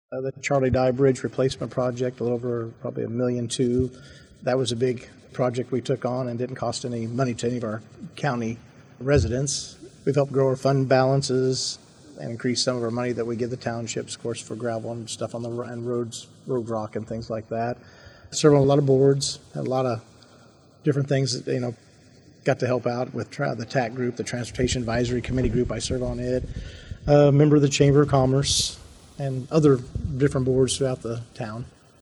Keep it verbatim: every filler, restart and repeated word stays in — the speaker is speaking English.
Uh, the Charlie Dye Bridge replacement project, a little over probably a million two. That was a big project we took on and didn't cost any money to any of our county residents. We've helped grow our fund balances and increase some of our money that we give the townships, of course, for gravel and stuff on the and roads, road rock and things like that. Served on a lot of boards, had a lot of different things that, you know, got to help out with tra- the T A C group, the Transportation Advisory Committee group. I serve on it. Uh, member of the Chamber of Commerce and other different boards throughout the town.